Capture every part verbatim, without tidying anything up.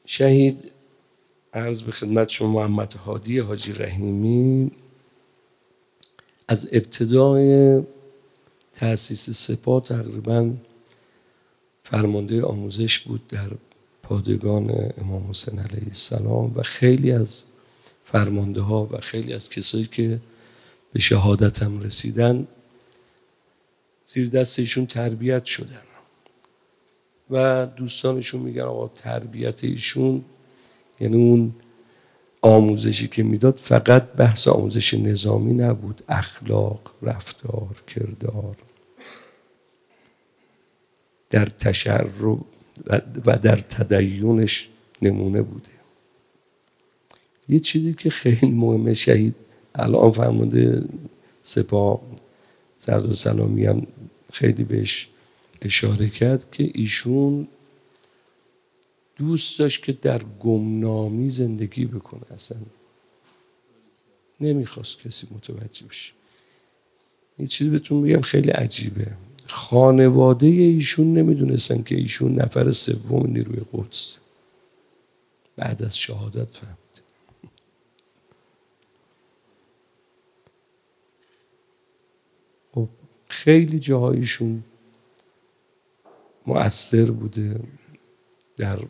شهید عرض به خدمت شما محمد هادی حاجی رحیمی از ابتدای تأسیس سپاه تقریباً فرمانده آموزش بود در پادگان امام حسین علیه السلام و خیلی از فرمانده ها و خیلی از کسایی که به شهادت هم رسیدن زیر دست ایشون تربیت شدن و دوستانشون میگن آقا تربیت ایشون یعنی اون آموزشی که میداد فقط بحث آموزش نظامی نبود، اخلاق، رفتار، کردار، در تشرع و در تدینش نمونه بوده. یه چیزی که خیلی مهمه، شهید الان فرمانده سپاه سردارسلامی هم خیلی بهش اشاره کرد که ایشون دوست داشت که در گمنامی زندگی بکنه، اصلا نمیخواست کسی متوجه بشه. یه چیزی بهتون بگم خیلی عجیبه، خانواده ایشون نمیدونستن که ایشون نفر سوم نیروی قدس بعد از شهادت فهمید. خب خیلی جاهایشون مؤثر بوده. در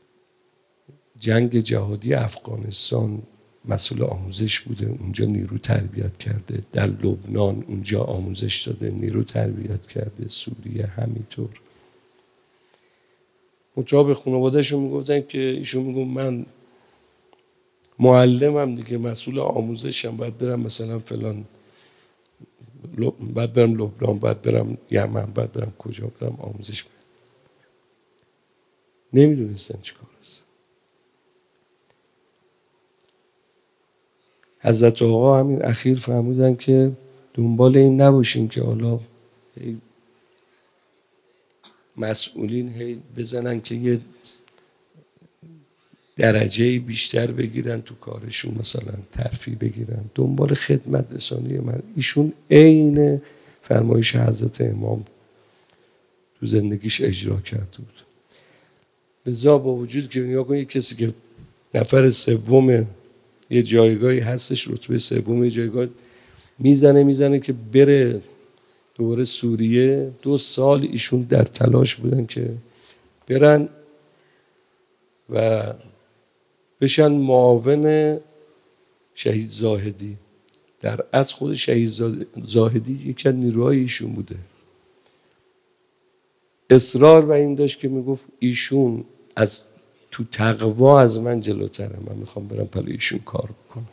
جنگ جهادی افغانستان مسئول آموزش بوده، اونجا نیرو تربیت کرده. در لبنان اونجا آموزش داده، نیرو تربیت کرده. سوریه همینطور. مطابق خانواده‌شون میگفتن که ایشون میگفت من معلمم دیگه، مسئول آموزشم، باید برم مثلا فلان، باید برم لبنان، باید برم یمن، باید برم کجا برم آموزش بدم. نمیدونستن چی کار است. حضرت آقا همین اخیر فهمیدن که دنبال این نباشیم که حالا مسئولین هی بزنن که یه درجه بیشتر بگیرن تو کارشون، مثلا ترفیع بگیرن، دنبال خدمت رسانی. من ایشون عین فرمایش حضرت امام تو زندگیش اجرا کرده بود. لذا با وجود که نیا کنید کسی که نفر سوم یه جایگاهی هستش، رتبه سوم یه جایگاه میزنه میزنه که بره دوباره سوریه، دو سال ایشون در تلاش بودن که برن و بشن معاون شهید زاهدی. در اصل خود شهید زاهدی یکی از نیروهای ایشون بوده. اصرار بر این داشت که میگفت ایشون از تو تقوا از من جلوتره، من میخوام برم پلوی ایشون کار بکنم.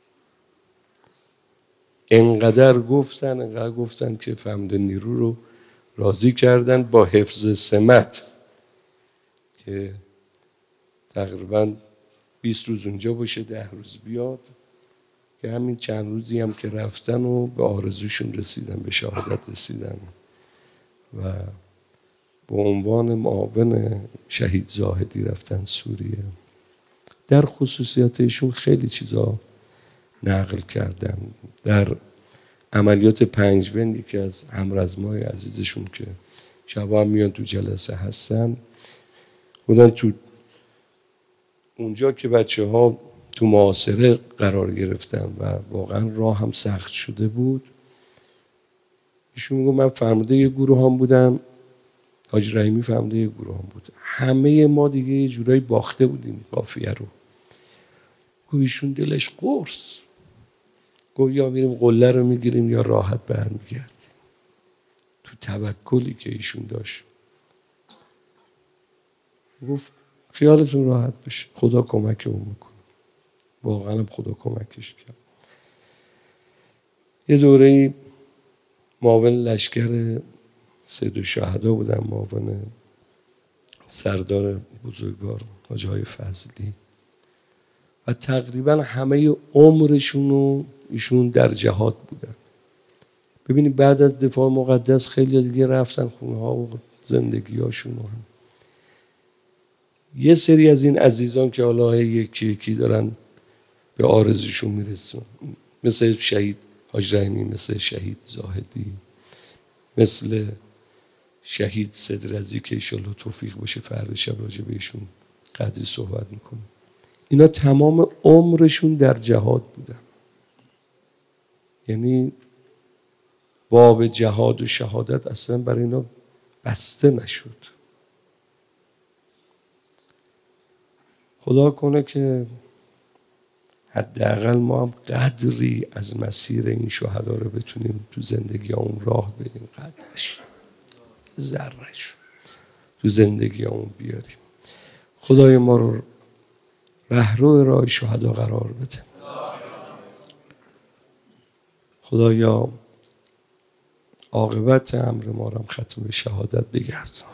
انقدر گفتن انقدر گفتن که فهمده نیرو رو راضی کردن با حفظ سمت که تقریبا بیست روز اونجا باشه، ده روز بیاد، که همین چند روزی هم که رفتن و به آرزوشون رسیدن، به شهادت رسیدن و به عنوان معاون شهید زاهدی رفتن سوریه. در خصوصیاتشون خیلی چیزا نقل کردن. در عملیات پنجوند که از همرزمای عزیزشون که شبا هم میان تو جلسه هستن بودن، تو اونجا که بچه ها تو محاصره قرار گرفتن و واقعا راه هم سخت شده بود، ایشون میگه من فرمانده یه گروه هم بودم، حاجی رحیمی فرمانده یه گروه هم بود، همه ما دیگه یه جورایی باخته بودیم قافیه رو. گفت ایشون دلش قرص، گفت یا میریم قله رو میگیریم یا راحت برمیگردیم. تو توکلی که ایشون داشت گفت خیالتون راحت بشه، خدا کمک اون میکنه. واقعا هم خدا کمکش کرد. یه دوره‌ای معاون لشکر سید الشهدا بودم، معاون سردار بزرگوار حاجی های فضلی، و تقریبا همه عمرشون رو ایشون در جهاد بودن. ببینید بعد از دفاع مقدس خیلی دیگه رفتن خونه ها و زندگی هاشون هم. یه سری از این عزیزان که حالا یکی یکی دارن به آرزوشون میرسن، مثل شهید حاج رحیمی، مثل شهید زاهدی، مثل شهید صدرزی که ایشالله توفیق باشه فردا شب راجع بهشون قدری صحبت میکنیم. اینا تمام عمرشون در جهاد بودن. یعنی باب جهاد و شهادت اصلا برای اینا بسته نشد. خدا کنه که حداقل ما هم قدری از مسیر این شهدا رو بتونیم تو زندگی اون راه بدیم، قدرش ذرهش تو زندگی اون بیاریم. خدای ما رو رهرو راه شهدا قرار بده. خدایا عاقبت امر ما رو هم ختم به شهادت بگردون.